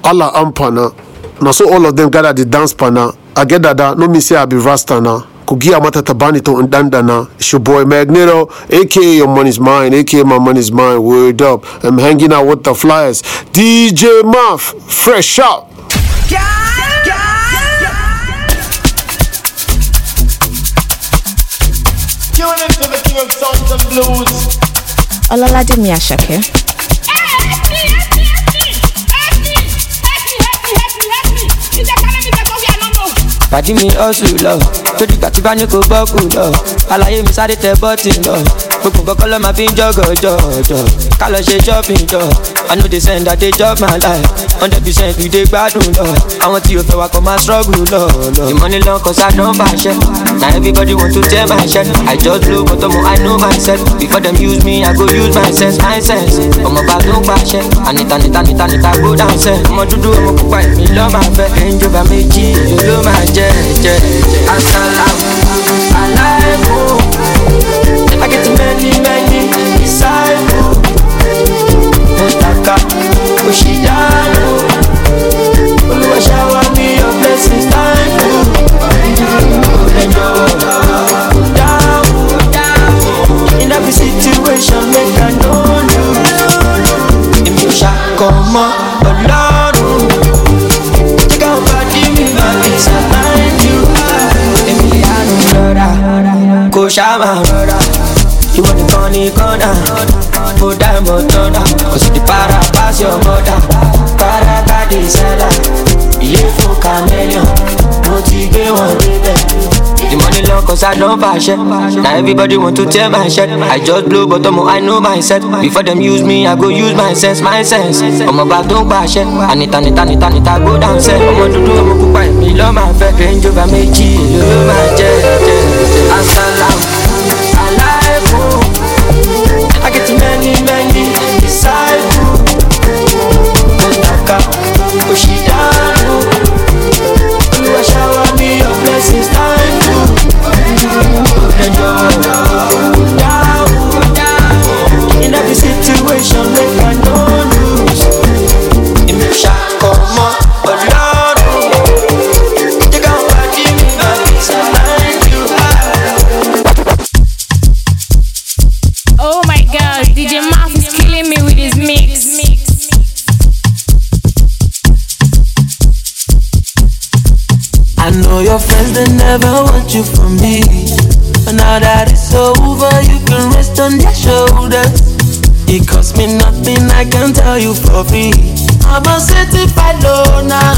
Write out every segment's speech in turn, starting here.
Allah ampana. Now so all of them gather the dance pana. I get that no me say I be Rasta na. Kugia mata tabani to undandana. It's your boy Magneto, aka Your Money's Mine, aka My Money's Mine. Word up. I'm hanging out with the flyers. DJ Muff, fresh out. Tune into the king of sounds and blues. Ololade Miyashake. Pàdí mi hustle lọ, torí kàtí bá ní kò bọ́kù lọ. Àlàyé mi sáré tẹ bọ́tì lọ. Gbogbo kọ́kọ́ lọ́ máa fi ń jọ́gọ̀jọ̀. Ká lọ ṣe shopping jọ. I know they send that they job my life. 100% we dey gbádùn lọ. Àwọn tí o fẹ́ wa kọ́ máa struggle lọ. The money long cause I don't fashion. Now everybody want to tell my shit. I just blow but I know myself. Before them use me, I go use my sense. Ọmọ bá tó pàṣẹ. Ànìta go down sẹ́. Ọmọ dúdú ọmọ pupa èmi lọ́ máa fẹ́. Ẹ̀ńjọba méjì ló máa jẹ́. Assalamu alaikum. I get many disciples. Mutaka Oshidano. Oluwa shower me your blessings. Thank you. Down. In every situation, make I know you. If you shall come on, Lord. Take out body, me back inside. Shama, you want the funny corner, put that motor down, cause you the para pass your mother, para body seller, you for chameleon, motivate one day. The money long cause I don't fashion. Now everybody want to tell my shit. I just blow but I know myself. Before them use me, I go use my sense. I'm about to bash it. Anita go down set. I'm on to do a pupa. Me love my fat range over me G. Love my jet. Assalamu alaikum. I get many disciples. Mutaka Oshidano. You shower me your blessings. Thank you. In every situation, make I no lose. If you shall come on, but Lord, you can't forgive me, but it's like you. Oh my God, DJ Muff is killing me with his mix. I know your friends, they never want you for me. But now that it's over, you can rest on their shoulders. It costs me nothing, I can tell you for free. I'm a certified loner,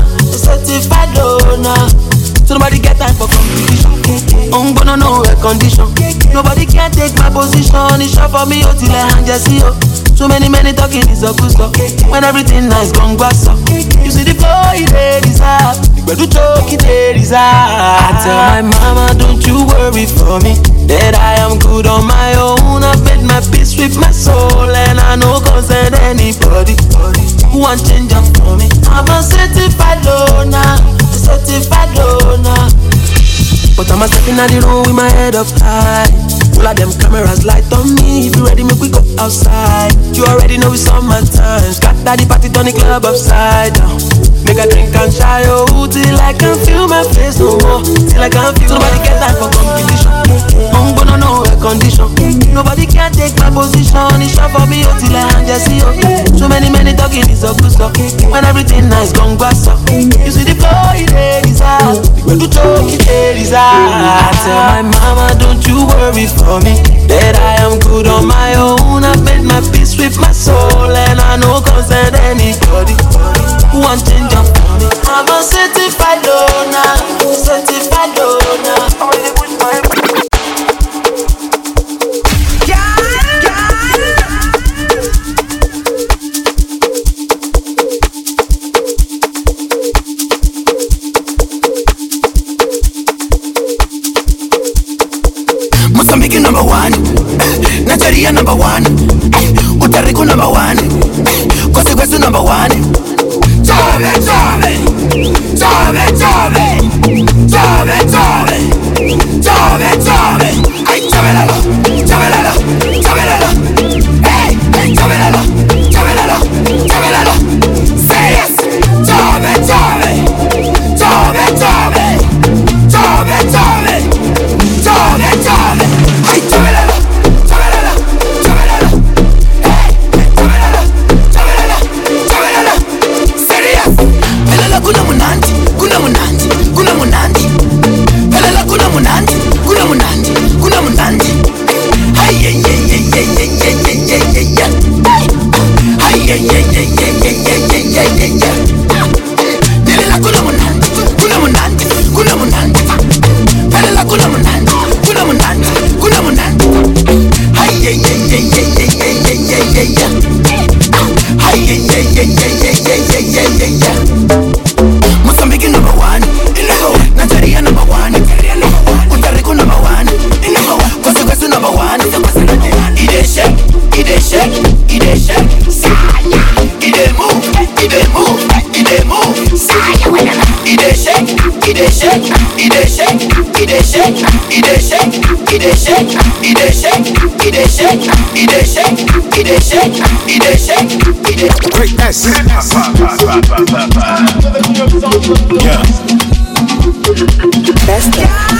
So nobody get time for competition. I'm gonna know a condition. Nobody can take my position. It's short for me, till I hand just see you. So many talking is a good stuff. When everything nice, gone grass up. You see the flow, it is up. But do choke, it is up. I tell my mama, don't you worry for me, that I am good on my own. I made my peace with my soul, and I no concern anybody who want change up for me. I'm a certified loner, but I'm a stepping out the room with my head up high. All of them cameras light on me. If you ready, make we go outside. You already know it's on my time. Scatter the party, turn the club upside down. Make a drink and shy, oh, till I can feel my face no more. Till I can feel. So nobody get time for competition. I'm gonna know a condition. Nobody can take my position. It's short for me, oh, till I hand just see you. So many talking is a good stuff. When everything nice, gone grass up. You see the flow, it is out. When you choke, it is out. I tell my mama, don't you worry for me, that I am good on my own. I've made my peace with my soul, and I no concern anybody who want change up for me. I'm a certified loner. Mozambique number one, Nigeria number one, Puerto Rico number one, Costa Rica number one. Chove, chove, chove, chove, chove, chove, chove, chove. Ay, chávelalo, chávelalo, chávelalo. Hey, hey, chávelalo, chávelalo, chávelalo. Say yes, chove. Nella kula munandi, kula munandi, kula munandi. Nella kula munandi, kula munandi, kula munandi. Hey yeah yeah yeah yeah yeah yeah yeah yeah. Hey yeah yeah yeah yeah yeah yeah yeah yeah. Mozambique number 1, Nigeria number 1, Puerto Rico number 1, Costa number 1. Ide shake, ide shake, ide shake. Ide move, ide move, ide move. Ide shake, ide shake, ide shake, ide shake, ide shake, ide shake, ide shake, ide shake, ide shake, ide shake, ide shake, ide. Great S. Yeah. Best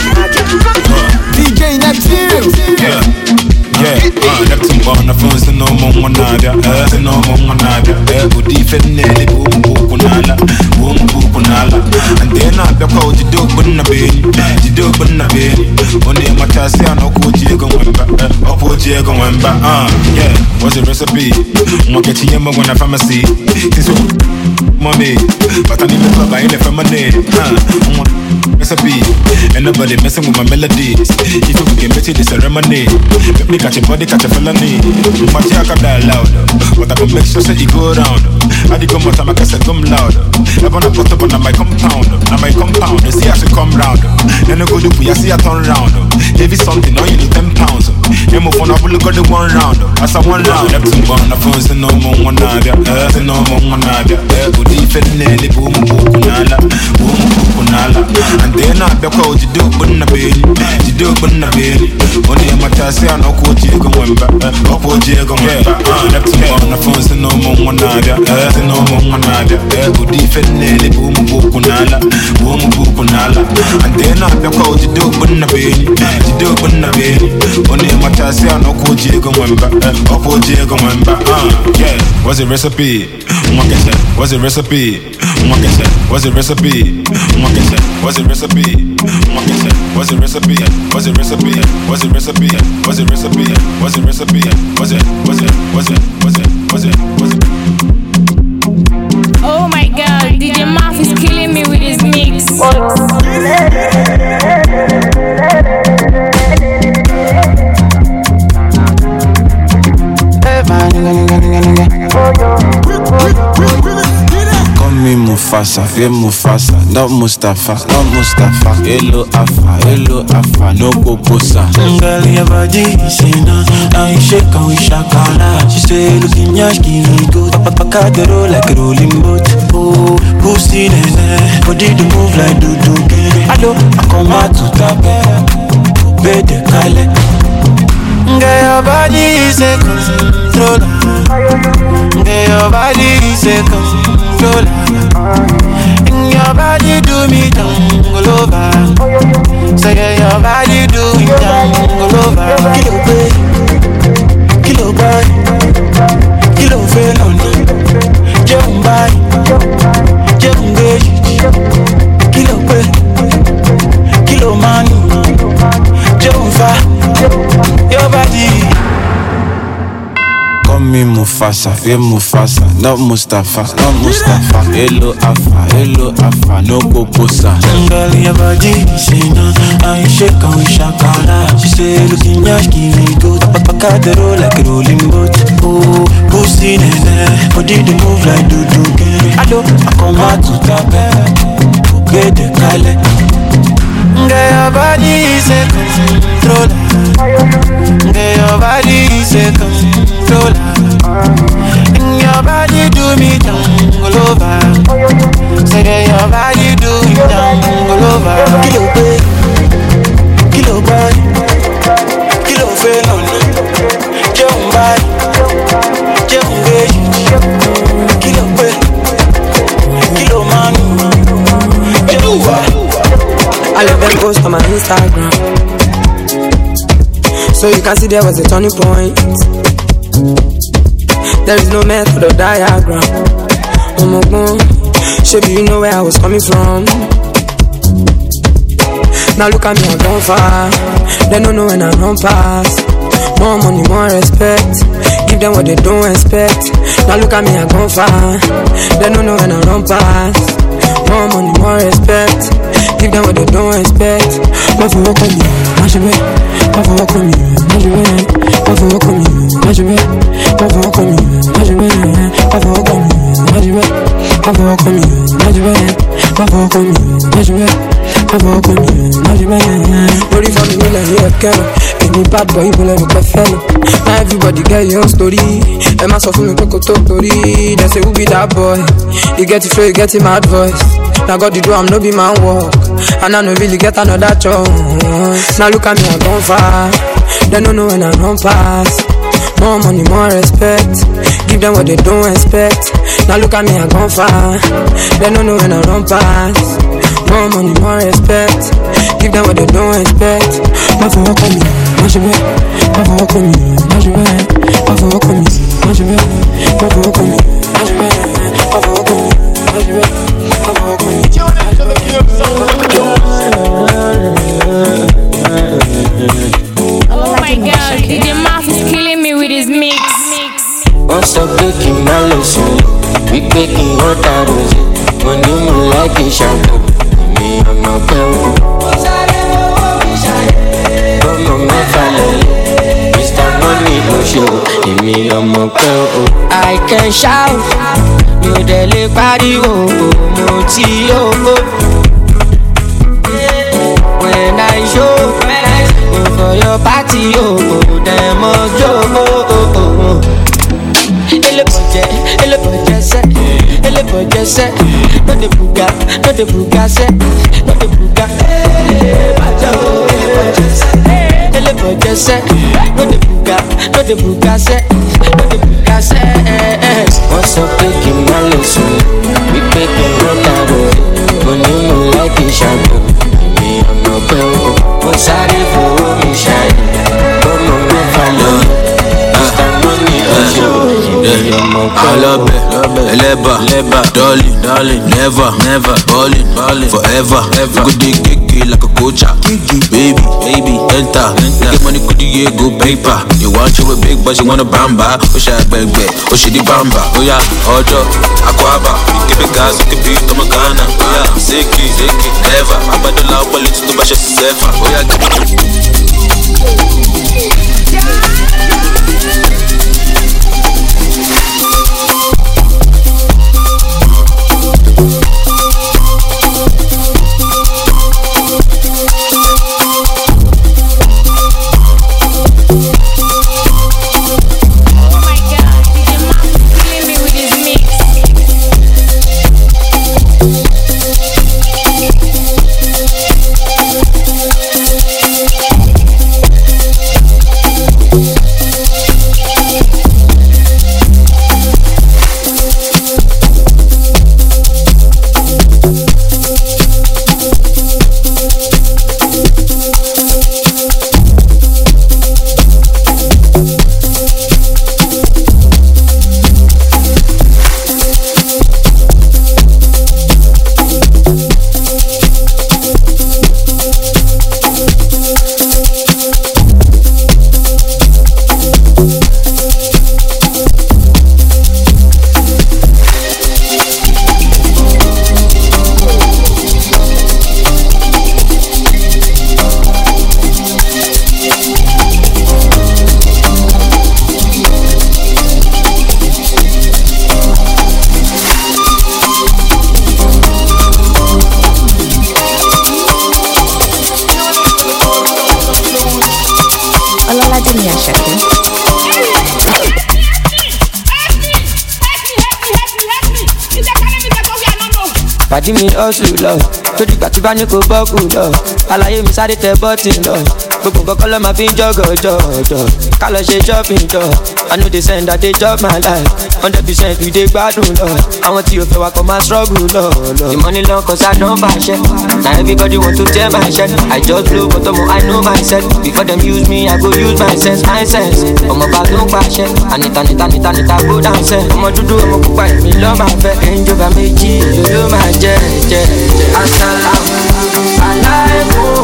DJ Neptune. Yeah. Neptune born the first to know one nada, to know one nada. Who defended boom kunala, and then I the code you do but na be, you do but na be. Only my task I know coach you going back, yeah. What's the recipe? Mo get you when I pharmacy. Mommy, but I need to buy it from my name. Recipe, and nobody messing with my melodies. If you can bet it, it's a remedy. Let me catch your body, catch a felony. But you can die louder. But I can make sure that you go around. I did go more time, I can say come louder. I wanna put up on my compound. Now my compound, you see I should come round. Then I go to me, I see I turn round. Give you something, now you do 10 pounds. You move on, I will go to one round. As I one round, I'm too born, I phone, so no more one nadia. No more one nadia. Good evening, boom, kunala. And then I the code you do, but na be, you do, but na be. Only my task, I know coach you going back. Coach you going back. That's on the phone, so no more one nadia. No more one nadia. Good evening, boom, kunala. And then I the code you do, but na be, you do, but na be. Only my task, I know coach you going back. Coach you going back. Yeah, what's the recipe? What's the recipe? What's the recipe? What's the recipe? What's the recipe? What's the recipe? What's the recipe? What's the recipe? What's the recipe? What's it? Oh my god, DJ Maf is killing me with his mix. Me Mufasa, feel Mufasa, not Mustafa, not Mustafa. Hello Afa, no Poposa. Girl, your body is in I shake and we shakala. She say, looking yashki, good. Papa the roll like a rolling boat. Oh, pussy nene, body to move like do. Hello, I come out to tap it. Bede kale. Girl, your body is a controller. Girl, your body is a controller. And your body do me down all over. Say your body do me down all over. Kilo boy, kilo felony. Jumbai, jumgeji. Kilo boy, kilo money. Jumfa, your body. Me Mufasa, feel Mufasa, not Mustafa, not Mustafa. Hello Afa, no Poposa. Girl, your body is in I shake and we shakala. She say, looking yashki, we go. Papa the roll like a rolling boat. Oh, pussy nene, body to move like do. Hello, I come out to tap it. Bede kale. Girl, your body is a controller. Girl, your body is a controller. And your body do me down all over. Say that your body do me down all over. Kilo boy, kilo felony. Jumbai, jumgeji. Kilo boy, kilo money. I let them post on my Instagram, so you can see there was a turning point. There is no method or diagram. Maybe you know where I was coming from. Now look at me, I've gone far. They don't know when I run past. More money, more respect. Give them what they don't expect. Now look at me, I gone far. They don't know when I run past. More money, more respect. Give them what they don't expect. What for work on me, mash it. What for work on me, mash it. What for work on me, mash it. What for work on me, mash it. What for work on me, mash it. What for work on me, mash it. What for work on me, mash it. What for work on me, mash it. Worry for me, like you a girl. Any bad boy, you will never get fellow. Now everybody get your own story. Emma so for me, Coco Totori. They say who be that boy? You get it, you get him mad voice. Now God the do, I'm no be man walk. And I no really get another chance. Now look at me, I gone far. They don't know when I run past. More money, more respect. Give them what they don't expect. Now look at me, I gone far. They don't know when I run past. More money, more respect. Give them what they don't expect. What for work on me, mash it. What for work on me, mash it. What for work on me, mash it. What for work on me, mash it. What for work on me, mash it. What for work on me. Oh my god, DJ Maf is killing me with his mix. Once I'm taking my lesson, we taking water rose. Money more like a shampoo. Me, I'm not going. Come on, follow. Mr. Money, no show. Me, I'm not going. I can shout. You deli party, oh, moti, oh. When I show, for your party, oh, them must go, oh. Elle budget set, no de buga set, no de buga. Elle budget set, no de buga set. Once I'm taking my lesson, we taking water rose. Money more like a shampoo. Me, I'm not going. Once I for me shine, come on, me follow. Mr. Money, I love it, Leba, darling, never, ballin', forever. Good dig like a coacha, baby, enter. Get money, could you go paper? You want you a big boss, you want a bamba? Wish I beg, oh she the bamba. Oh yeah, Ojo, Aquaba, give it gas, you can be to Magana. Oh yeah, Zeki, never. I'm about to love politics to bash a seven. Oh yeah. Pàdí mi hustle lọ, torí ìgbà tí bá ní kò bọ́ọ̀kù lọ. Àlàyé mi sáré tẹ bọ́tì lọ. Gbogbo nǹkan kọ́ ló máa fi ń jọ̀gọ̀jọ̀. Ká lọ ṣe shopping jọ. I know they send that they chop my life. 100% we dey gbádùn lọ. Àwọn tí o fẹ́ wa kọ́ máa struggle lọ. The money long cause I don't fashion. Now everybody want to tear my shirt. I just blow but I know myself. Before them use me, I go use my sense. Ọmọ bá ló ń pàṣẹ. Anita go down sẹ́. Ọmọ dúdú ọmọ pupa èmi lọ́ máa fẹ́. Ẹnjọba méjì ló máa jẹ. Asalamu alaikum.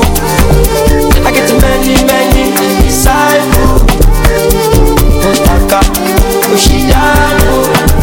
I get many disciples. Otaka Oshidano.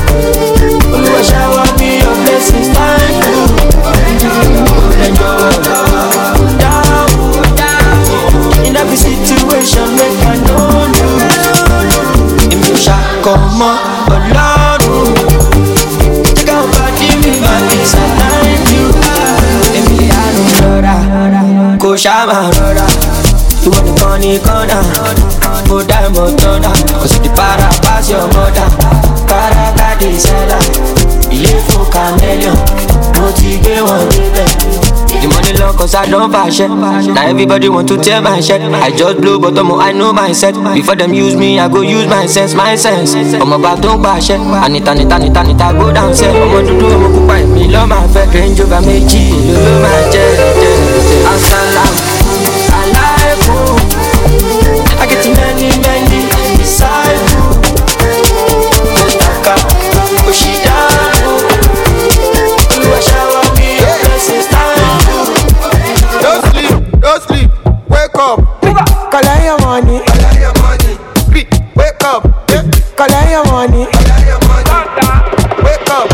ṣáàmà rọra. Ìwọ nìkan ní kọ́nà, mo dá ìmọ̀ tọ́nà. Kò sì di para pass your mother. Kárakáde sẹ́là, ilé fún chameleon, mo ti gbé wọn débẹ̀. The money long cause I don't fashion. Now everybody want to tear my shirt. I just blow but I know myself. Before them use me, I go use my sense. I'm about to bash it. Anita, go downstairs. I'm on to do, I'm occupy me, love my fat. Range over me, love my jet. Assalam, alaikum. I get many disciples. Kotaka, Oshidaru. You a shower me, your blessings time. Don't sleep, wake up. Collect your money. Sleep, wake up. Collect your money. Wake up.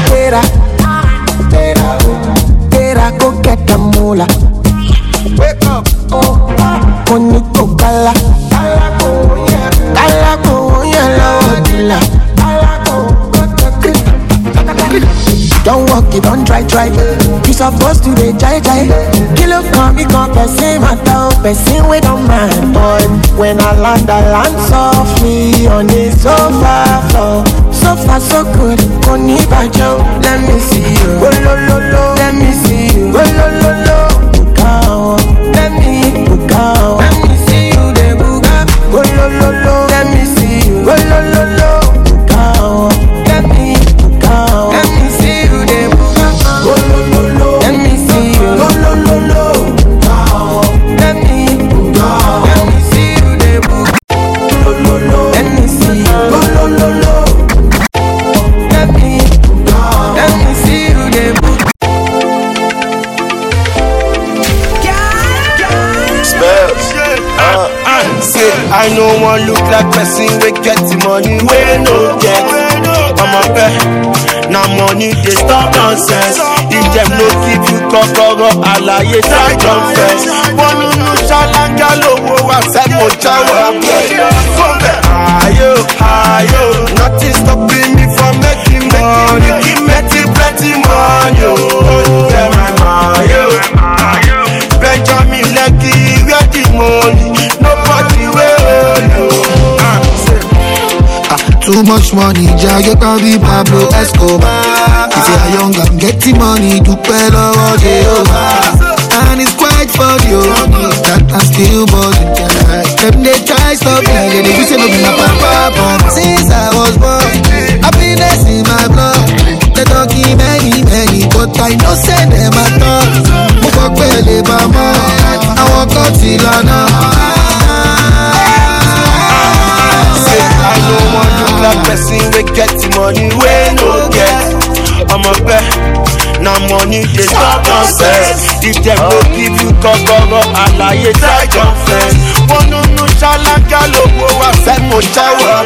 Tera, go get the moolah. Wake up. Koniko kala. Kala ko yellow dilla. Don't walk it, don't try. You supposed to be jai. Kilo come, me come, person matter, person we don't mind. But when I land softly on the sofa floor. So far so good, Koni Bajo. Let me see you, oh lo. Let me see you, oh lo. Bukao, let me bukao. Let me see you, de buka, oh lo. Let me see you, oh lo. Bukao, let me bukao. Let me see you, de buka, oh lo. Let me see you, oh lo. Bukao, let me bukao. Let me see you, de buka, oh lo. Let me see you, oh lo. Let me see you there. Spells. Say I no one look like person we get the money we no get. I'm a bet. Now money they stop nonsense. If them no give you kokoro, alaye try confess. One no shalanga lowo wa say mo jawa. Ayo, nothing stopping me from making money. Plenty money, oh, yeah, my Benjamin Lucky, where the money, nobody will you. Too much money, Jagger can be Pablo Escobar. If you are young and getting money, do well over Jehovah. And it's quite funny, that I'm still buzzing. Them they try stop me, they wish they be my papa. Since I was born, happiness in my blood. They talking many, but I know say them at all. Move pele mama, I walk out till I I don't want to look like person we get the money we no get. I'm a bet. Now money they stop nonsense. If them no give you kokoro, alaye try confess. One no shalanga lowo wa say mo jawa.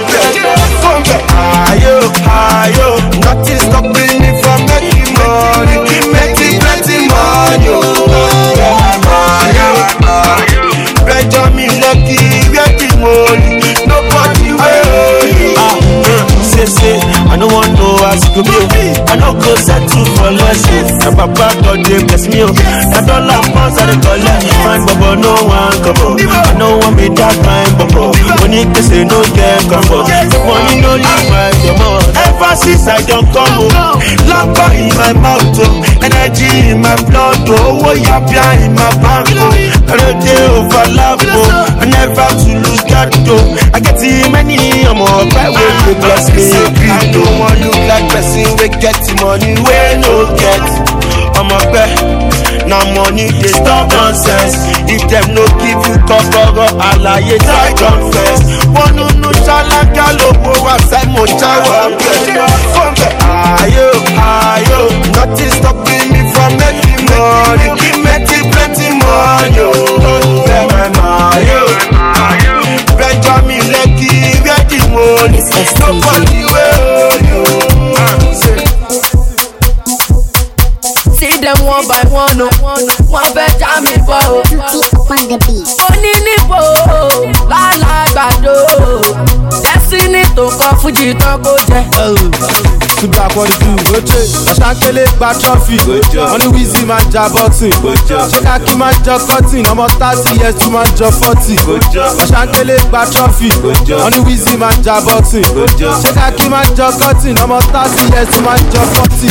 Ayo, nothing stopping me from making money. Plenty money, Benjamin Lucky, where the money, nobody will. Say, I don't want no ask to be. I don't go settle for less. My papa God they bless me. I don't like pounds I collect. Fine bubble, no one come. I don't want me that kind bubble. When it say no get comfort, the money no leave my mouth. Ever since I don't come home, love in my mouth, energy in my blood, oh, yeah, in my bank, I don't overlap, I never to lose that though. I get too many, I'm all right when you bless me. I don't want look like person we get the money we no get. I'm a bet. Now money they stop nonsense. If them no give you kokoro, alaye try confess. One no shalanga lowo wa say mo jawa. Ayo, nothing stopping me from making money. Plenty money, oh, Benjamin Lucky, where the money, nobody will you. See them one by one, one Benjamin Bo. Oni nibo, la gbado. Destiny to come Fuji to go je. Super quality, Oche, Ashankele gba trophy, Only Wizzy man ja boxing, Shekaki man ja cutting, ọmọ 30 years to man ja 40, Ashankele gba trophy, Only Wizzy man ja boxing, Shekaki man ja cutting, ọmọ 30 years to man ja 40.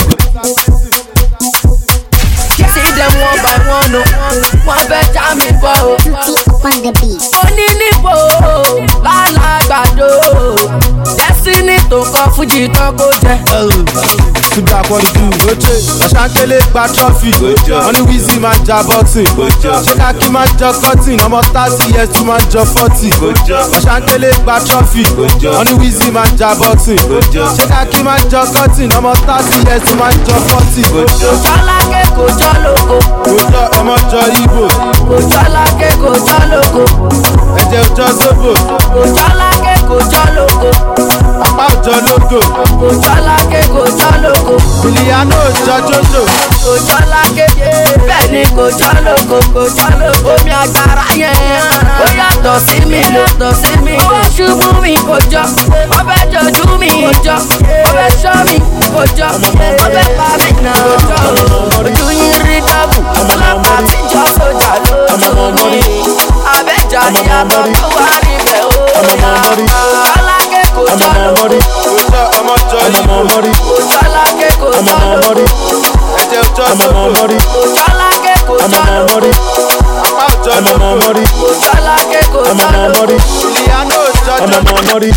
See them one by one, one better me bo. Oni ni bo, la gbado. Destiny to come Fuji to go je. Super quality, Oche, Ashankele gba trophy, Only Wizzy man ja boxing, Shekaki man ja cutting, ọmọ 30 years to man ja 40, Ashankele gba trophy, Only Wizzy man ja boxing, Shekaki man ja cutting, ọmọ 30 years to man ja 40. Kojolake kojoloko, Kojo ọmọ jọ Igbo, kojolake kojoloko, ẹ̀jẹ̀ òjọ Zobo, kojolake kojoloko, apá òjọ Logo, kojolake kojoloko, Iliano òjọ Jojo, kojolake bẹ́ẹ̀ni kojoloko, omi agbára yẹn, ó yàtọ̀ sí mi lò, ó ṣubú mi kojọ, ó fẹ́ jọjú mi kojọ, ó fẹ́ ṣọ́ mi kojọ, ó fẹ́ pa mí náà kojọ, ojú yín rí dọ́bù, ọlọ́pàá tí jọ sójà lójú mi, abẹ́jà ìyàtọ̀ tó wà níbẹ̀ ó yà, kojolake kojoloko, Kojo ọmọ jọ Igbo, kojolake kojoloko, ẹ̀jẹ̀ òjọ Zobo, kojolake kojoloko, apá òjọ Logo, kojolake kojoloko. Iliano òjọ Jojo.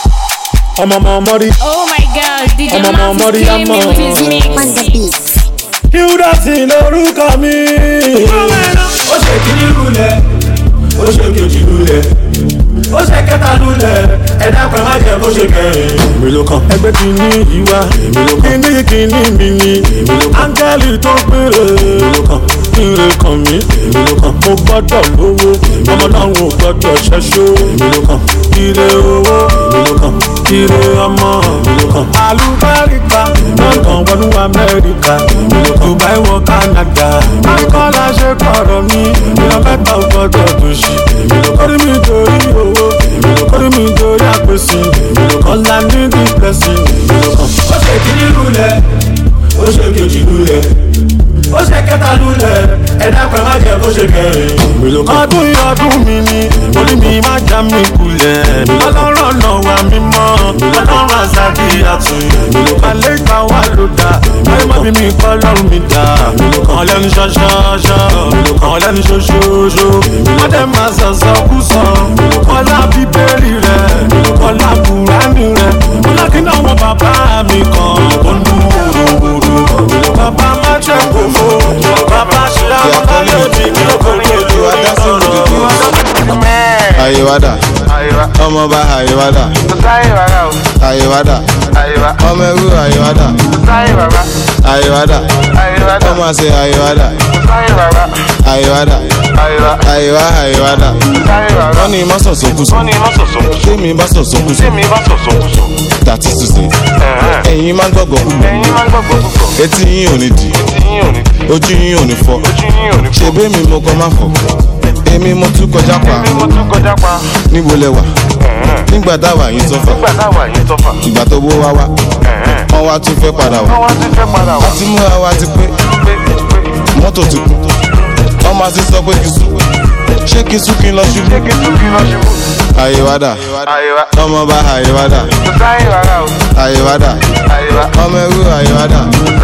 Oh my god, DJ Maf is killing me with his mix. Hilda lórúkọ mi. Ó ṣe kíní lulẹ̀, ó ṣe kejì lulẹ̀, ó ṣe kẹta lulẹ̀, ẹ̀dá kan má jẹ́ kó ṣe kẹrin. Èmi ló kàn. Ẹgbẹ́ kìíní ìwà, kìíní mi ni. Áńgẹ́lì tó péré. Èmi ló kàn. Ire kan mi. Èmi ló kàn. Mo gbọ́dọ̀ lówó, ọmọ náà ò gbọ́dọ̀ ṣẹ́ṣó. Èmi ló kàn. Ire owó. Èmi ló kàn. Ire ọmọ. Èmi ló kàn. Àlùbáríkà, London wọnú Amẹ́ríkà. Dubai wọ Canada. Akọ́lá ṣe kọ̀rọ̀ mi. Ìrọ̀mẹ́ta ò gbọ́dọ̀ tó ṣì. Orí mi dorí owó. Orí mi dorí àpèsè. Ọ̀la ní the blessing. Ó ṣe kíní lulẹ̀, ó ṣe kejì lulẹ̀, ó ṣe kẹta lulẹ̀, ẹ̀dá kan má jẹ́ kó ṣe kẹrin. Ọdún yìí ọdún mi ni, orí mi má já mi kulẹ̀. Ọlọ́run lọ́wọ́ mi mọ́, ọlọ́run àzàdí àtúnyẹ̀. Alẹ́ ìgbà wà ló dá, ayé má bí mi kọ́ lọ́rùn mi dá. Kàn lẹ́nu ṣọ́ṣọ́ṣọ́, kàn lẹ́nu ṣoṣooṣo. Wọ́n dẹ̀ máa sọ̀sọ̀ kú sọ. Ọlá bíbélì rẹ̀, ọlá Kùránì rẹ̀. Ọlá kí náà wọ bàbá mi kan, ó ń dún wòròwòrò. Bàbá má jẹ́ kófó, bàbá ṣe àmọ́lá mi kí ó kò lójú ọ̀rọ̀. Àyèwádà, ọmọọba àyèwádà, àyèwádà, ọmọ ẹrú àyèwádà, àyèwádà, ọmọ àṣẹ àyèwádà, àyèwádà, àyèwá àyèwádà. Wọ́n ní má sọ̀sọ̀kúsọ, tèmi bá sọ̀sọ̀kúsọ, that is to say, ẹ̀yin má gbọ́gbọ́ kúgbọ́, etí yín ò ní dì, ojú yín ò ní fọ́, ṣebí mi mo kọ́ má fọ́. Èmi mo tún kọjá pa, níbo lẹ wà, nígbà táwa yín sọ́fà, ìgbà tó wó wá wá, wọ́n wá tún fẹ́ padà wá, àti múra wa ti pé, mọ́tò ti kú, wọ́n máa ti sọ pé kí sùn, ṣé kí sùn kí n lọ ṣubú. Àyèwádà, ọmọọba àyèwádà, àyèwádà, ọmọ ẹrú àyèwádà,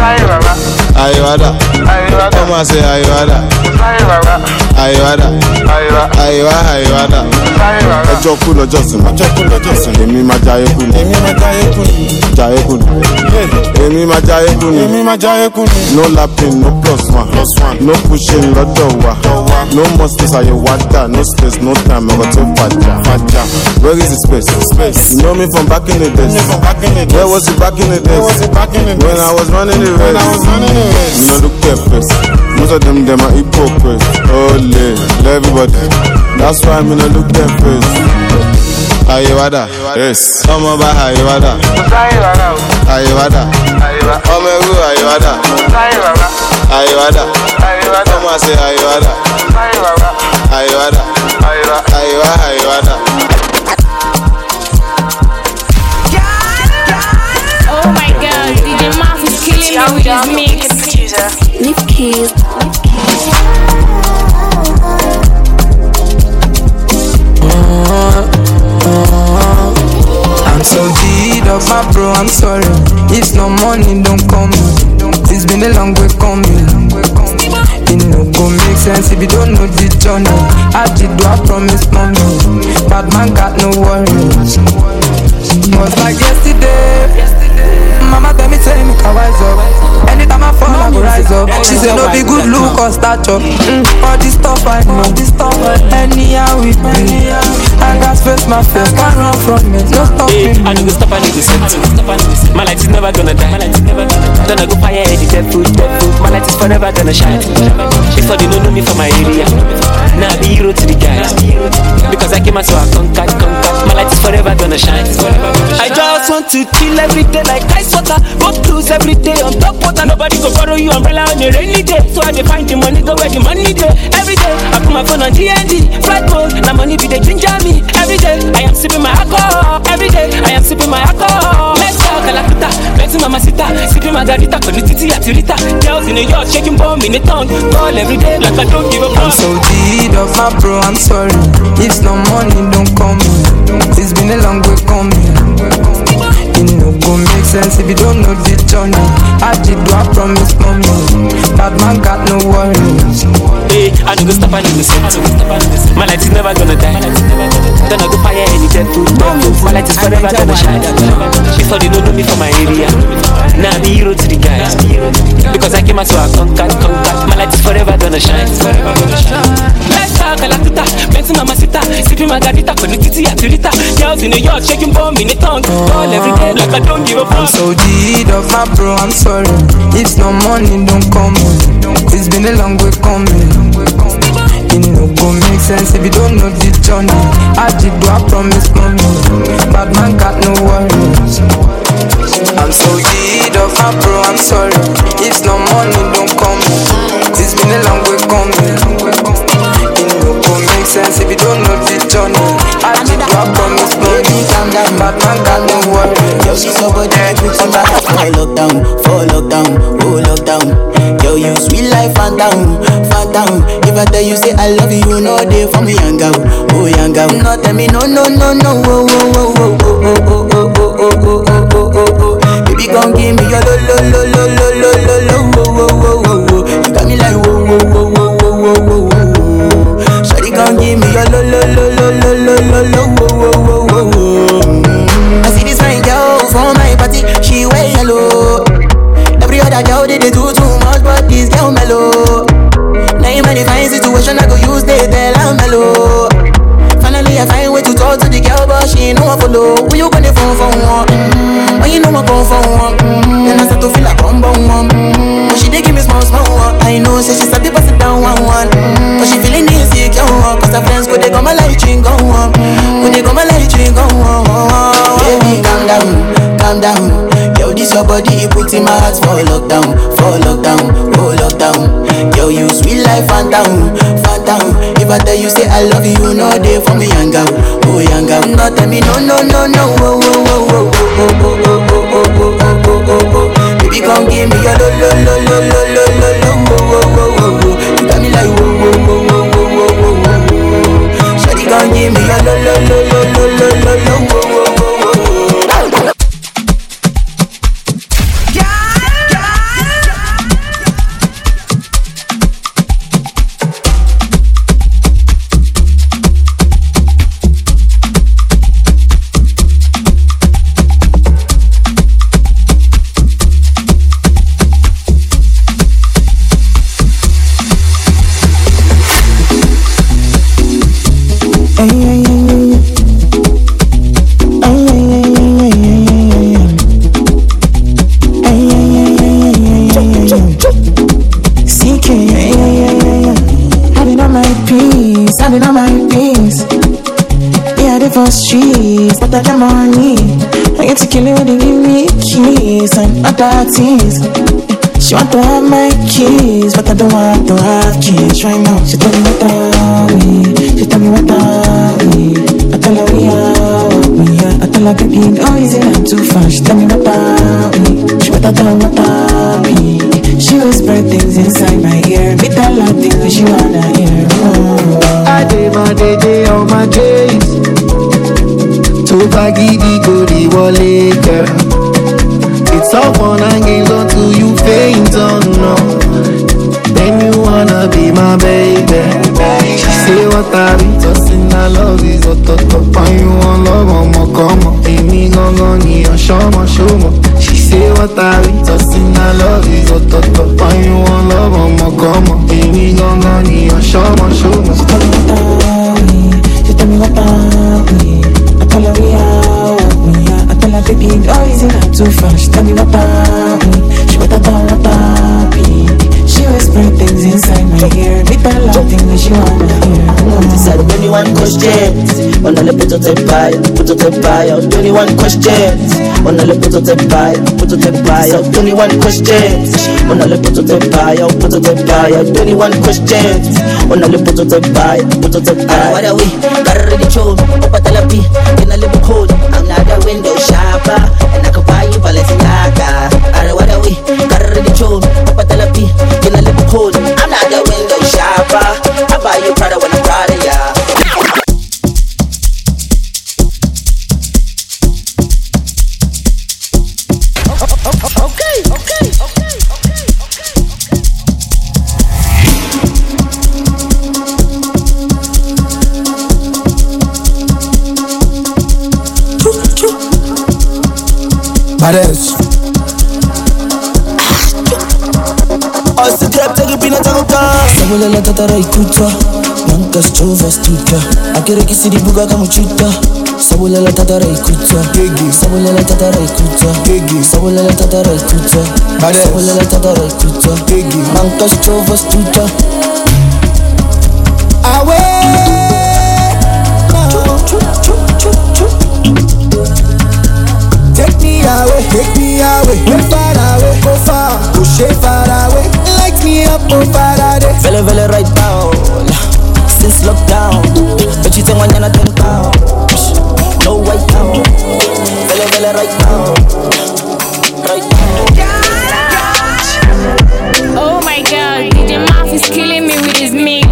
àyèwádà, ọmọ àṣẹ àyèwádà, àyèwádà, àyèwá àyèwádà. Ọjọ́ kú lọ́jọ́ sìn, èmi máa jayé kú ni, jayé kú ni, èmi máa jayé kú ni. No lapping, no plus one, no pushing lọ́dọ̀ wa, no more space àyèwádà, no space, no time, ọ̀rọ̀ tó fàjà. Where is the space? You know me from back in the days. Where was it back in the days? When I was running the race. You know, look their face. Most of them are hypocrites. Ole, everybody. That's why I'm gonna look their face. Àyèwádà, yes. Ọmọọba àyèwádà, àyèwádà, ọmọ ẹrú àyèwádà, àyèwádà, ọmọ àṣẹ àyèwádà, àyèwádà, àyèwá àyèwádà. Oh my god, DJ with his mix. Leave keys. I'm so G'd up, my bro, I'm sorry. If no money, don't call me. It's been a long way coming. It no go make sense if you don't know the journey. I did do I promise mommy. Bad man got no worries. Was like yesterday. Mama tell me I wise up. Anytime I fall, I go rise up. She say no be good look or stature. All this stuff I know. Anyhow we play. I got face my face, can't run from it. No stopping. I need to stop, I need to set. My light is never gonna die. Gonna go fire the dead food. My light is forever gonna shine. Before they don't know me from my area. Now I be hero to the guys. Because I came out so I conquered. My light is forever gonna shine. I just want to chill every day like ice water. Go cruise every day on top water. Nobody go borrow you umbrella on a rainy day. So I find the money, go where the money day. Every day I put my phone on DND. Flight mode, now money be the ginger me. Every day I am sipping my alcohol. Every day I am sipping my alcohol. Let's go Calacutta, let's mama sita. Sipping margarita, con the titi at Rita. Girls in New York shaking bomb in the tongue. Call every day like I don't give a fuck. I'm so G'd up, my bro, I'm sorry. If no money, don't call me. It's been a long way coming. It no go make sense if you don't know the journey. I did do I promise mommy. Bad man got no worries. Hey, I need to stop, I need to set. My light is never gonna die. Gonna go fire any dead food. My light is forever gonna shine. Before they don't know me from my area. Now I be hero to the guys. Because I came out so I conquered. My light is forever gonna shine. Let's talk a lot. Benson mama sita. Sipping margarita, con the titi at Rita. Girls in New York shaking bomb in the tongue. All every day like I don't give a fuck. I'm so G'd up, my bro, I'm sorry. If no money, don't call me. It's been a long way coming. It no go make sense if you don't know the journey. I did do I promise mommy. Bad man got no worries. I'm so G'd up, my bro, I'm sorry. If no money, don't call me. It's been a long way coming. It no go make sense if you don't know the journey. I did do I promise mommy. Bad man got no worries. Yo, she's so good, I put some back. I lockdown, for lockdown, oh lockdown. Yo, you sweet life, fan down. If I tell you say I love you, you know they for me young girl, oh young girl. No tell me no, oh, oh, oh, oh, oh, oh, oh, oh, oh, oh, oh, oh. Baby, gon' give me your lo, oh, oh, oh, oh. You got me like whoa, whoa, whoa, whoa, whoa, whoa, whoa. Shawty gon' give me your lo, oh, oh, oh, oh. I see this fine girl from my party, she wear yellow. Every other girl they do too much, but this girl mellow. Now in my fine situation, I go use they tell I'm mellow. Finally I find way to talk to the girl, but she ain't no one follow. Who you gonna phone for one? When you know I come for one, then I start to feel like bum one. But she dey give me small one. I know, say she start to pass it down one. But she feeling insecure, cause her friends go they come my light ring go on. Go they come my light ring go on. Baby, calm down. Yo, this your body, it puts in my heart for lockdown, oh lockdown. Yo, you sweet life, fan down. If I tell you say I love you, you know they for me young girl, oh young girl. No tell me no, oh, oh, oh, oh, oh, oh, oh, oh, oh, oh, oh. Baby, come give me your lo, oh, oh, oh, oh. You got me like whoa, whoa, whoa, whoa, whoa, whoa, whoa. Shawty, come give me your lo, oh, oh, oh. Streets, but I got money. I get to kill it when they give me keys and other things. She want to have my keys, but I don't want to have kids right now. She tell me what are we? She tell me what are we? I tell her we are. I tell her baby, no easy, I'm too fast. She tell me what are we? She better tell her what are we? things inside my ear. Me tell her things that she wanna hear. I did my day on my days. To Bagidi go the wale, girl. It's all fun and games until you faint, oh no. Then you wanna be my baby. She say what I be tossing, I love is a top. And you want love, come on. Amy gon' need a show me. She say what I be tossing, I love is a top. And you want love, come on. Amy gon' need a show me. She tell me what about me. I tell her we out me. I tell her baby, oh is it not too far? She tell me what about me. She what about me. She whisper things inside my ear. Me tell her things that she wanna hear. This are 21 questions. On the put to the pie. 21 questions. On the put to the pie. 21 questions. On the put to the pie. 21 questions. On the put to the pie. What are we? Got ready to Papa Talapi. In a little cold. I'm not a window shopper. And I can buy you Balenciaga. What are we? Got ready to Papa Talapi. In a little cold. I'm not a window shopper. I buy you Prada when I'm proud of ya. Pares. Sabula la tatara ikuta Manka stova stuka Akire kisiri buga kamuchita Sabula la tatara ikuta Sabula la tatara ikuta Sabula la tatara ikuta Sabula la tatara ikuta Manka stova stuka Awe Take me away, go far, push it far away, light me up on Faraday. Vele right down, since lockdown, but you think when you're not in town, no white down, vele right down, Oh my god, DJ Maf is killing me with his mix.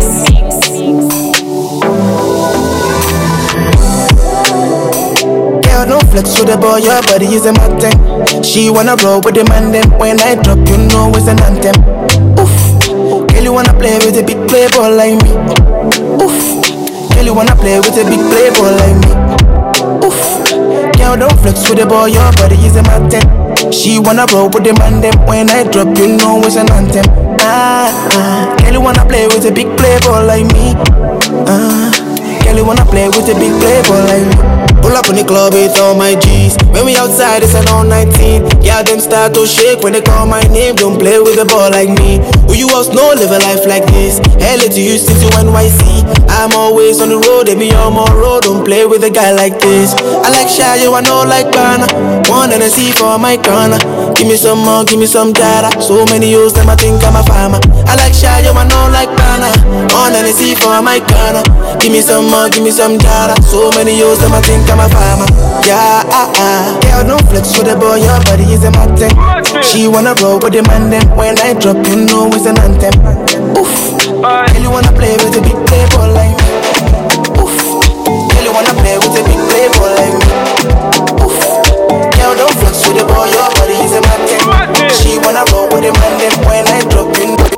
Don't flex with the boy, your body is a matter. She wanna roll with the man, then when I drop, you know it's an anthem. Oof, girl, you wanna play with a big playboy like me. Oof, girl, you wanna play with a big playboy like me. Oof, girl, don't flex with the boy, your body is a matter. She wanna roll with the man, then when I drop, you know it's an anthem. Girl, you wanna play with a big playboy like me. Girl, you wanna play with a big playboy like me. Pull up in the club with all my G's. When we outside, it's an all 19. Yeah, them start to shake when they call my name. Don't play with a ball like me. Who you else know live a life like this? LA to Houston to NYC. I'm always on the road, they be on my road. Don't play with a guy like this. I like shy, you I know like Ghana. One and a C for my corner. Give me some more, give me some data. So many years, them I think I'm a farmer. I like shy, you I know like Ghana. One and a C for my corner. Give me some more, give me some data. So many years, them I think I'm a farmer. Yeah, girl, don't flex with the boy, your body is a matter. She wanna roll with the man, then when I drop, you know it's an anthem. Oof, girl, you wanna play with a big playboy like me. Oof, girl, you wanna play with a big playboy like me. Oof, girl, don't flex with the boy, your body is a matter. She wanna roll with the man, then when I drop, you know.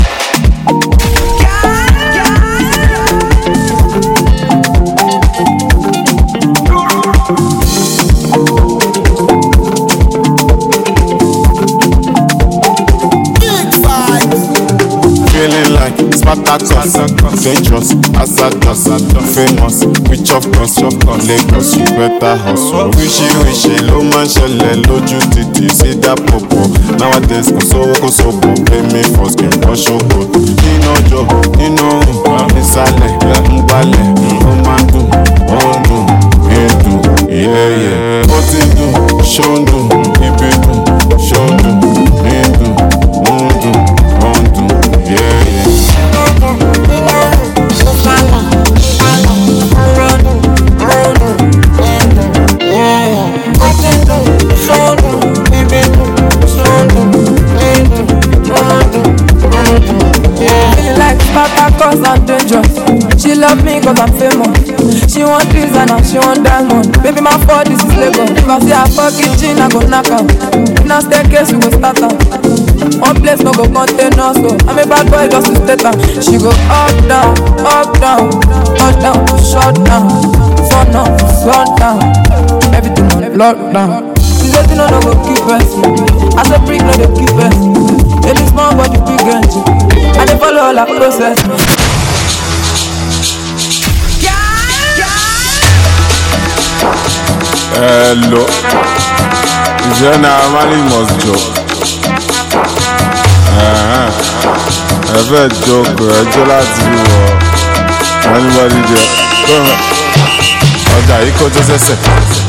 Feeling like Spartacus, dangerous, hazardous, famous, witch of course, Lagos, you better hustle. Wishy, low man ṣẹlẹ̀ lójú títì, see that popo. Nowadays, kò sówó, pay me for skin, wash your coat. Nínú ọjọ́, nínú òun, nísàlẹ̀, ń gbálẹ̀, ó máa ń dùn, ó ń dùn, èdùn, yeah. Ó ti ń dùn, ṣó ń dùn, ibi dùn, ṣó ń dùn, ní dùn, ó ń dùn, ó ń dùn, yeah. cause I'm dangerous. She love me cause I'm famous. She want designer, she want diamond. Baby, my fault, this is Lagos. If I see her fucking chin, I go knock out. In a staircase, we go start out. One place no go contain us, so I'm a bad boy just to stay down. She go up, down, up, down, shut down, sun up, sun down. Everything on lockdown. She said you know no go keep us. I said freak no go keep us. Baby small but you big energy. I dey follow all her process. Hello. Generally must joke. I bet joke. Anybody there? Ọjà yìí kọjú sẹ́sẹ̀.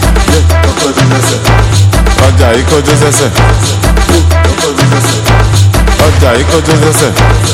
Ọjà yìí kọjú sẹ́sẹ̀. Ọjà yìí kọjú sẹ́sẹ̀.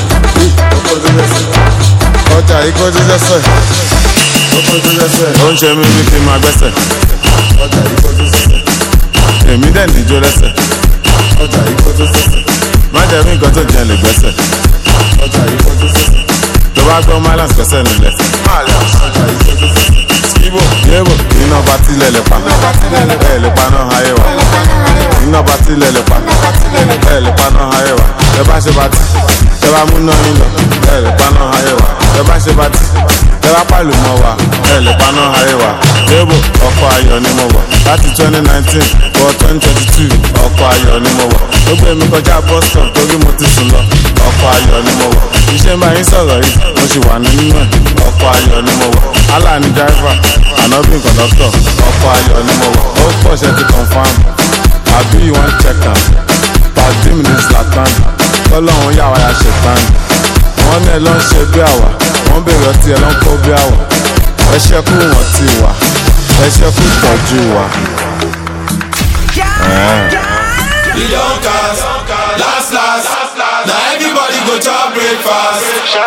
Ọjà yìí kọjú sẹ́sẹ̀. Ó ń ṣe mí bí kí n máa gbẹ́sẹ̀. Ọjà yìí kọjú sẹ́sẹ̀. Èmi dẹ̀ níjó lẹ́sẹ̀. Ọjà yìí kọjú sẹ́sẹ̀. Má jẹ́ mí nǹkan tó jẹ́ lè gbẹ́sẹ̀. Ọjà yìí kọjú sẹ́sẹ̀. Tó bá gbọ́ Malance gbẹ́sẹ̀ nílẹ̀. Ọjà yìí kọjú sẹ́sẹ̀. Ibo, yebo, iná bá tilẹ̀ lè pa. Ẹ lè pa náà ayé wa. Iná bá tilẹ̀ lè pa. Ẹ lè pa náà ayé wa. Ẹ bá ṣe bá ti, ẹ bá mú náà yín lọ. Ẹ lè pa náà ayé wa. Ẹ bá ṣe bá ti, ẹ bá pàlù mọ́ wa. Ẹ lè pa náà ayé wa. Yebo, ọkọ̀ ayọ̀ ni mo wọ̀. Láti 2019 wọ 2022, ọkọ̀ ayọ̀ ni mo wọ̀. Ó gbé mi kọjá Boston torí mo ti sùn lọ. Ọkọ̀ ayọ̀ ni mo wọ̀. Iṣẹ́ máa ń sọ̀rọ̀ yìí, mo sì wà nínú ẹ̀. Ọkọ̀ ayọ̀ ni mo wọ̀. Allah ni driver, Anobi conductor. Ọkọ̀ ayọ̀ ni mo wọ̀. Ó pọ̀ ṣe ti confam. Àbí wọ́n check am. Pàdé mi ní Zlatan. Tọ́lọ́run yà wá ya ṣe tán. Wọ́n ní ẹ ló ń ṣe bí àwà. Wọ́n bèrè ọtí ẹ ló ń kó bí àwà. Ẹ ṣẹ́kù wọ́n ti wà. Ẹ ṣẹ́kù tọ́jú wa. We don't cast, last, now everybody go chop breakfast.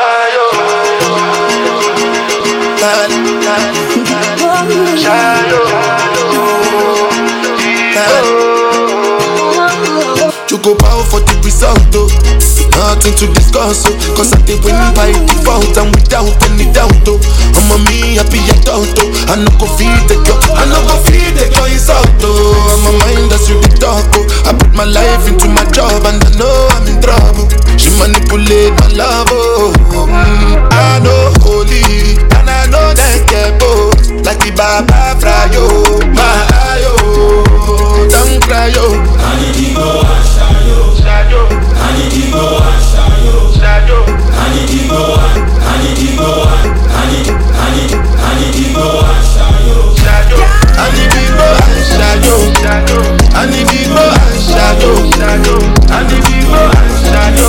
You go bow for the result, though. Nothing to discuss, oh. Cause I did win by default and without any doubt, oh. I'm a me happy adult, oh. I no go feed the girl, it's out, oh. I'm a mind that's you the talk, oh. I put my life into my job and I know I'm in trouble. She manipulate my love, oh. I know holy and I know that get both. Like the Baba Frayo, my ayo, don't cry, yo. I need to go and shayo. I need to go and shayo. I need to go and, I need to go and, I need to go and shayo. I need to go and shayo. I need to go and shayo. I need to go and shayo.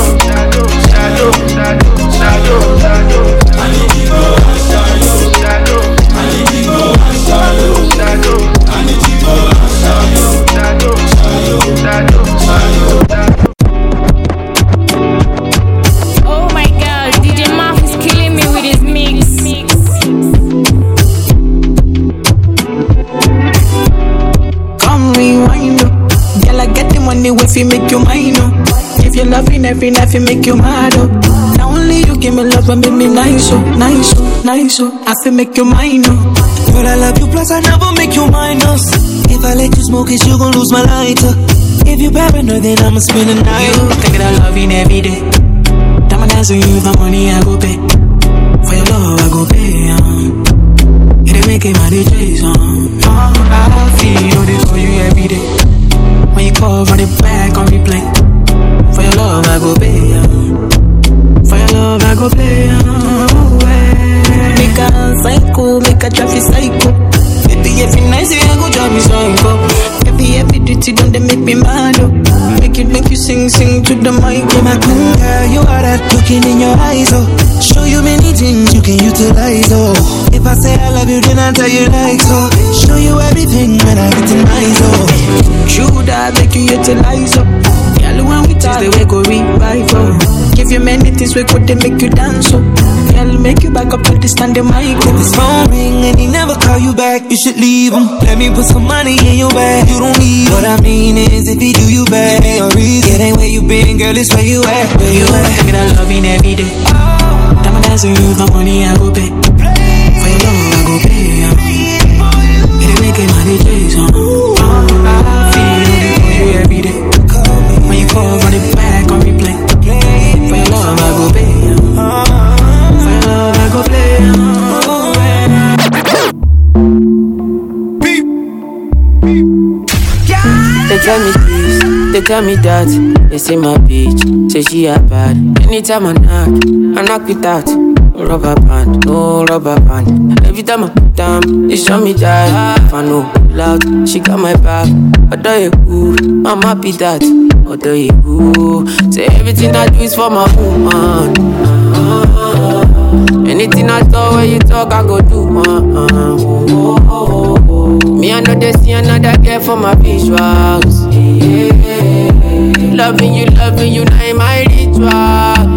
I need to go and shayo. Oh my god, DJ Marv is killing me with his mix. Come rewind, oh. Girl, I get the money if you make you mine, oh. If you're loving every night, you make you mad, oh. Now only you give me love and make me nice, oh, nice, oh, nice, oh. I feel make you mine, oh. Girl, I love you, plus I never make you minus. If I let you smoke it, you gon' lose my lighter. If you paranoid, then I'ma spend the night. You think that loving every day. Diamond dance with you for money, I go pay. For your love, I go pay, It ain't making my DJs, I feel this for you every day. When you call for the back on replay. For your love, I go pay, For your love, I go play, Make a psycho, make a traffic psycho. Baby, every night you go drive me psycho. Every duty don't they make me mad, oh. Make you sing to the mic. You're my queen, girl, you are that looking in your eyes, oh. Show you many things you can utilize, oh. If I say I love you, then I tell you like so. Show you everything when I get in eyes, oh. True that make you utilize, oh. Girl, when we talk, the way go revive, oh. Give you many things we could they make you dance, oh. Girl, make you back up to the stand the mic, oh. If his phone ring and he never call you back, you should leave him. Let me put some money in your bag. You don't need what I mean is if he do you bad, give me a reason. It ain't where you been, girl, it's where you at. Where you at? Thinking I love you every day. Diamond asking you for money, I go pay. For your love, I go pay. It ain't making money chase, I feel it for you every day. When you call, run it back on replay. For your love, I go pay. For your love, I go play. They tell me this, they tell me that. They say my bitch, say she a bad. Anytime I knock it out. No rubber band, no rubber band. Every time I put down, they show me that. If I know loud, she got my back. Although you cool, I'm happy that. Although you cool, say everything I do is for my woman. Anything I talk, when you talk, I go do. Me, I know they see another girl for my visuals. Loving you, now in my ritual.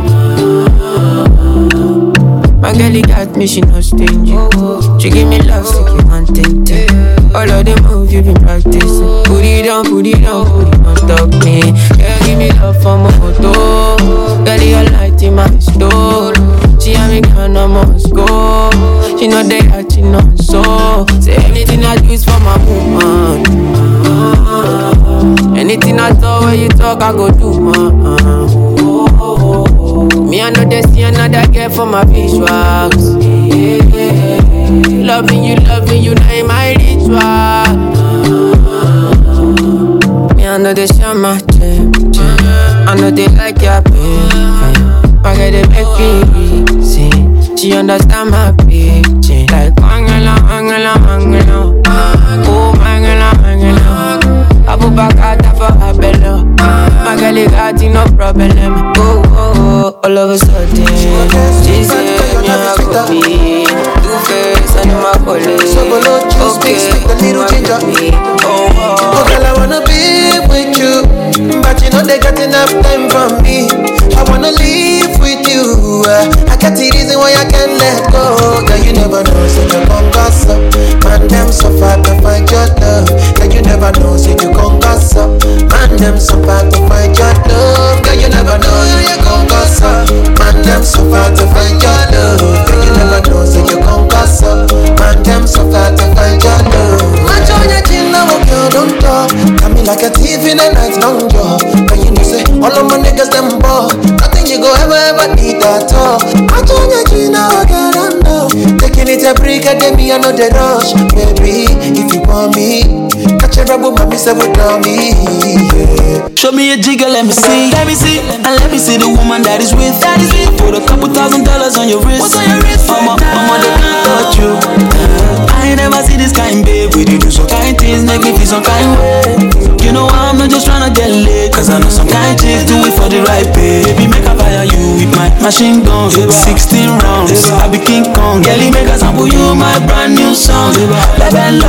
My girl, got me, she not stingy. She give me love, stick you untainted. All of them moves you been practicing. Put it on top me. Girl, give me love for my photo. Girl, your light in my store. She and me can almost go. She know they got you know so. Say anything I do is for my woman. Anything I talk, when you talk, I go do. Me, I know they see another girl for my visuals. Loving you, now in my ritual. Me, I know they share my gem. I know they like your pain. My girl, they make me easy. She understand my pitch. Like, Mangala. Oh, Mangala. Abu Bakata for a bello. My girl, got no problem. Oh, all of a sudden, she said, me I go be Two-Face and my colleague. Okay, the little ginger. Oh, girl, I wanna be with you, but you know they got enough time for me. I wanna live with you. I got the reason why I can't let go. Girl, you never know, so you gon' gas up. Man, them so far to find your love. Girl, you never know, so you gon' gas up. Man, them so far to find your love. Girl, you never know, you gon' gas up. Man, them so far to find your love. Girl, you never know, so you gon' gas up. Man, them so far to find your love. Watch on your chin now, girl, don't talk. Got me like a thief in the night, long jaw. But you know, say, all of my niggas, them ball. Nothing you go ever need at all. I told you now, girl, I know. Taking it a break, I me, I know the rush. Baby, if you want me, catch a rebel, mommy, say without me. Yeah. Show me a jigger, let me see. And let me see the woman that is with. Put a couple $1,000 on your wrist. What's on your wrist? Mama, they can't touch you. I ain't never see this kind, babe. We do some kind things, make me feel some kind way. You know I'm not just tryna get laid, cause I know some kind chicks do it for the right pay. Baby, make I fire you with my machine guns. 16 rounds, I be King Kong. Girlie, make I sample you my brand new song. Love and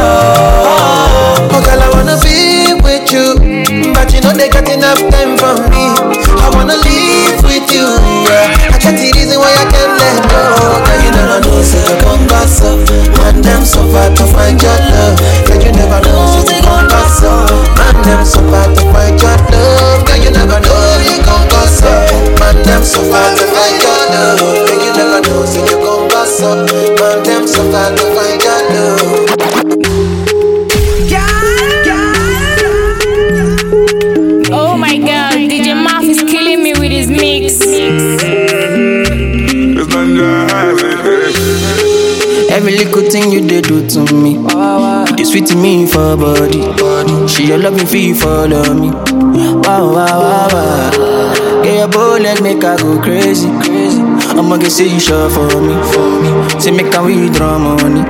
love. Oh girl, I wanna be with you, but you know they got enough time for me. I wanna live with you, yeah. I got the reason why I can't let go. Girl, you never know, so you gon' gas up. Man, them so far to find your love. Girl, you never know, so you gon' gas up. Man, them so far to find your love. Girl, you never know, you gon' gas up. Man, them so far to find your love. Girl, you never know, so you gon' gas up. Man, them so far to find your love. Oh my god, DJ Marf is killing me with his mix. Every little thing you did do to me, you sweet to me for body. She your loving feel follow me. Wow. Get your bullet, make her go crazy. I'ma get say you sure for me. Say make her withdraw money.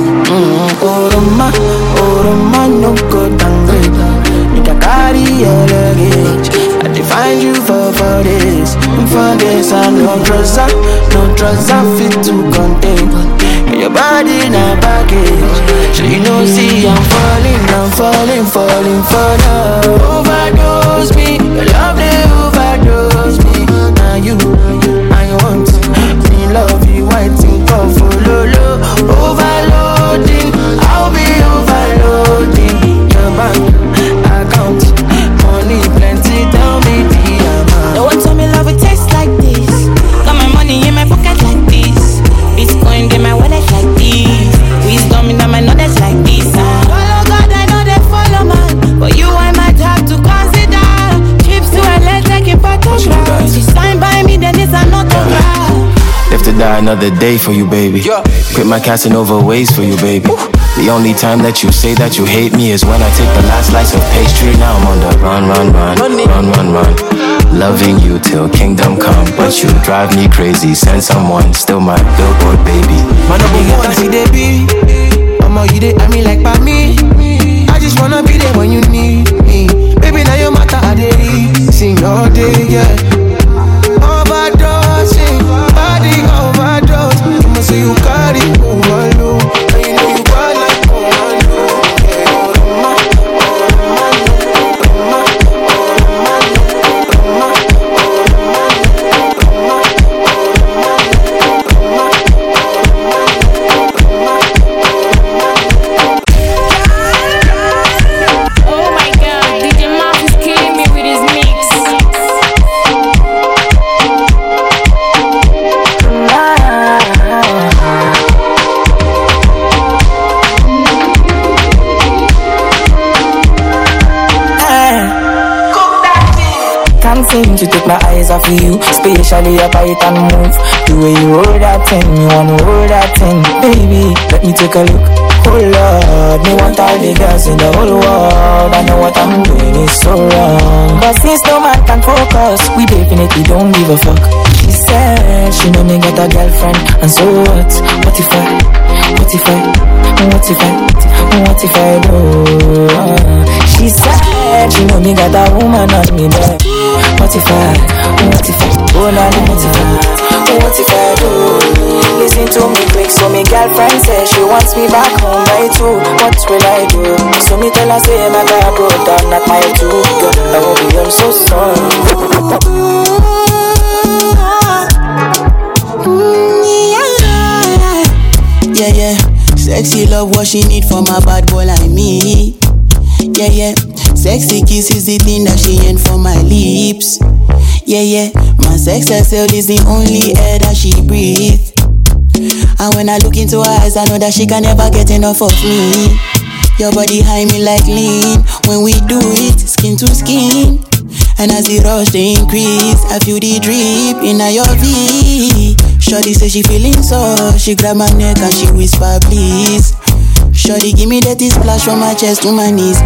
Oh Roma, no go downgrade. Make her carry your luggage. I define you for days. For days I no trust I fit to contain. Your body in a package. So you know, see I'm falling for love. Overdose me, your love they overdose me. Now you, I want me love you, waiting for follow. Overloading, I'll be overloading. Your bank account, money plenty, tell me the amount. No one told me love would taste like this. Got my money in my pocket like this. die another day for you, baby. Quit my Casanova ways for you, baby. The only time that you say that you hate me is when I take the last slice of pastry. Now I'm on the run. Loving you till kingdom come, but you drive me crazy. Send someone, still my billboard baby. Man, no get to see they be. Mama, you dey at me like by me. I just wanna be there when you need me. Baby, now your matter I dey sing all day, yeah. Overdosing, body overdose. I'ma say you carry overload, and you know you got like overload. To take my eyes off of you, spatially up I can move. The way you hold that thing, you wanna hold that thing. Baby, let me take a look. Oh Lord, me want all the girls in the whole world. I know what I'm doing is so wrong, but since no man can focus, we definitely don't give a fuck. She said she know me got a girlfriend, and so what? What if I do? She said she know me got a woman on me bed. What if I, oh na na, what if I do? Listen to me quick, so me girlfriend says she wants me back home by 2. What will I do? So me tell her say my car broke down, not my 2. Girl, I won't be home so Yeah, sexy love what she need from a bad boy like me. Yeah, sexy kiss is the thing that she ain't for my lips. Yeah, my sex herself is the only air that she breathes. And when I look into her eyes, I know that she can never get enough of me. Your body high me like lean. When we do it, skin to skin. And as the rush they increase, I feel the drip in your V. Shorty say she feeling so, she grab my neck and she whisper please. Shorty give me that splash from my chest to my knees.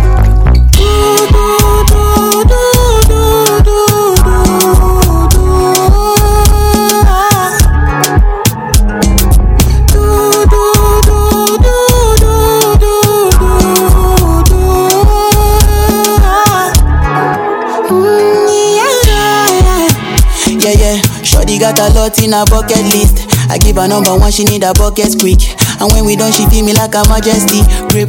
Shorty got a lot in her bucket list. I give her number 1, she need a bucket quick. And when we done, she feel me like a majesty. Grip.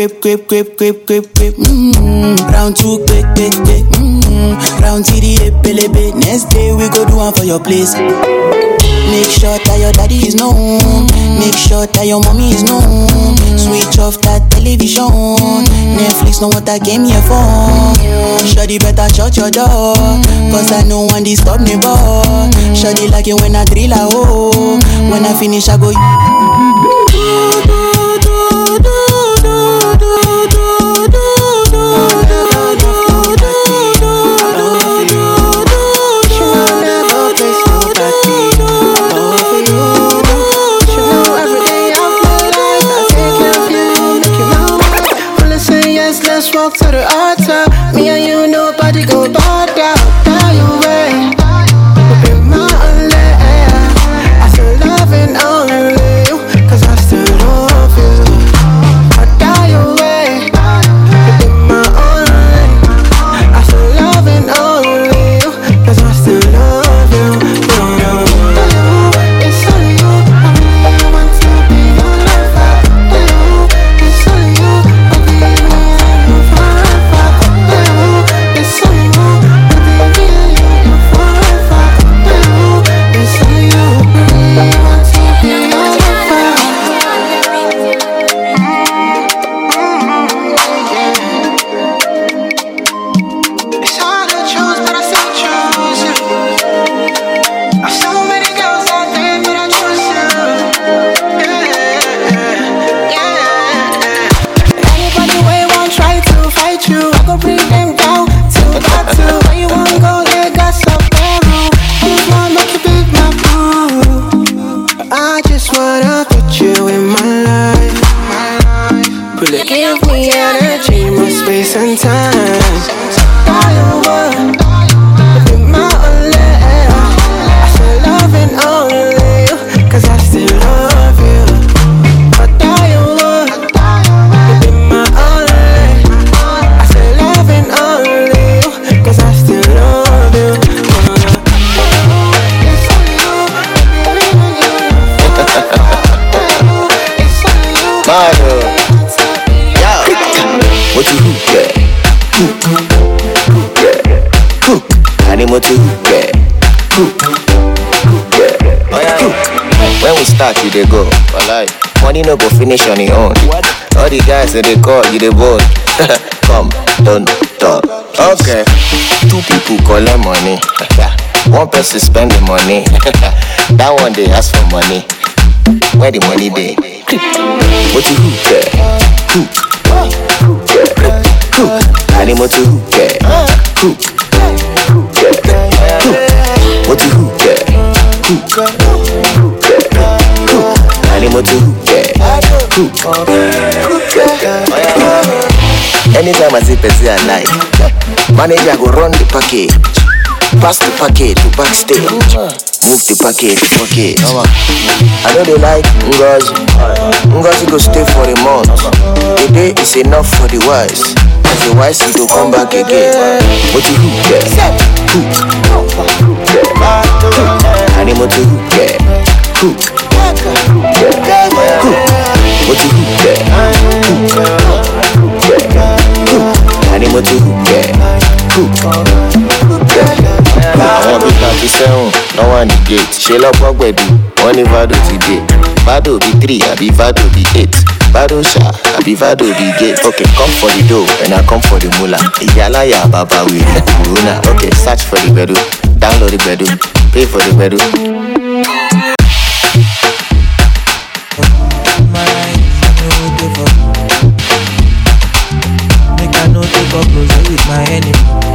Round 2, quick. Round 3, pelebe. Next day we go do one for your place. Make sure that your daddy is known. Make sure that your mommy is known. Switch off that television. Netflix know what I came here for. Shorty better shut your door, cause I know one disturb me boy. Shorty like it when I drill a hole. When I finish I go let's walk to the altar. Me and you, nobody go bother. Tell you way, be my only. I feel loving only you, cause I Animal to yeah. When we start, you dey go. Alright. Money no go finish on your own. All the guys that they call you the bone. Come, don't talk. Okay. 2 people collect money. 1 person spend the money. That one they ask for money. Where the money dey? What you who care? Who? Animal to who care? Who? What you who care? Who? Animal to who care? Who? Anytime I see Pepsi I like, manager go run the package, pass the package to backstage, move the package to package. I know they like Ngozi go stay for a month. A day is enough for the wise. As the wise he go come back again. What you who care? Who? Animal to who care? Who? What you who care? Animal to who care? Who? I want to be 37, no one the gate. Shell up what we do, only Vado today. Vado be 3, I be Vado be 8. Vado sha, I be Vado be gate. Okay, come for the dough, and I come for the moolah. Yala ya baba we Luna. Okay, search for the bedroom, download the bedroom, pay for the bedroom. Make I no take up close with my enemy.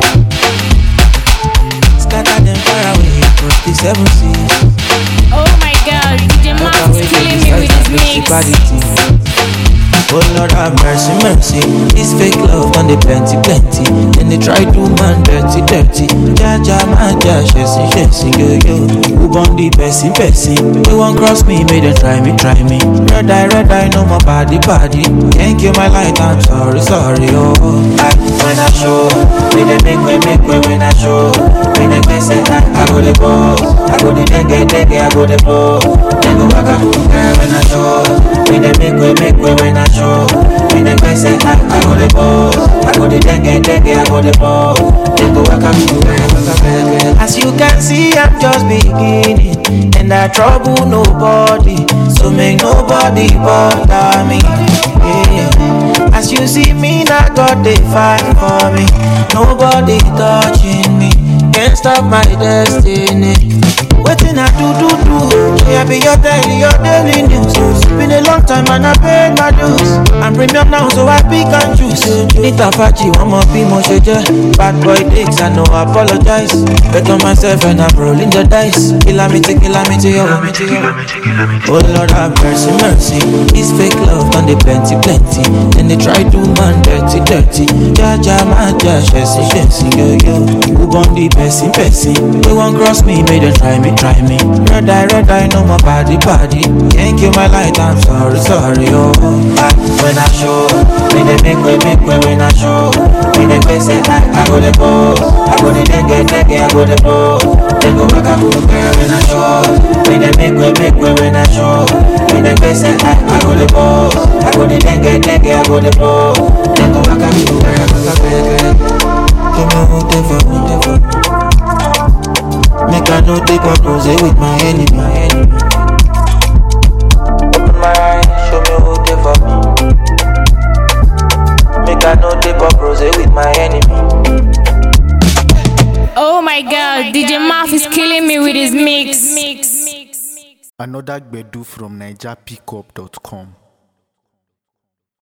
Scatter them far away across the 7 seas. Oh my God, DJ Max is killing me with his mix. Oh Lord have mercy, mercy. This fake love on the plenty. Then they try to man dirty. Jaja man, chasing, yo. Who born the person? They won't cross me, may they try me. Red eye, no more body. Can't kill my light, I'm sorry, oh. When I show, when they make way when I show. When they say I go the boss, I go the dengue, I go the blow. They go back up when I show. When they make way when I show. When they say I go the boss, I go the dengue, I go the blow. They go back up. As you can see, I'm just beginning, and I trouble nobody, so make nobody bother me. Yeah. As you see me, now God they fight for me. Nobody touching me, can't stop my destiny. Waiting I do. Yeah, be your daily news. Been a long time and I paid my dues. I'm premium now, so I pick and choose. Need a Apache, one more be more shaker. Bad boy dicks, I know I apologize. Bet on myself and I'm rolling the dice. Kilometer, yo. Oh Lord have mercy. This fake love on the plenty. Then they try to man dirty. Jaja man, chasing, yo. Who born the person? They won't cross me, may they try me. Red eye, no more body. Can't kill my light, I'm sorry, oh. When I show, when they make way when I show. When they say I go the boss, I go the dengue, I go the blow. They go back up when I show. When they make way when I show. When they say I go the boss, I go the dengue, I go the blow. They go back up whatever. Make I no take up rose with my enemy. Open my eyes, show me who they for me. Make I no take up rose with my enemy. Oh my God, DJ Max is killing me with his mix. Another Gbedu from NigerPickup.com.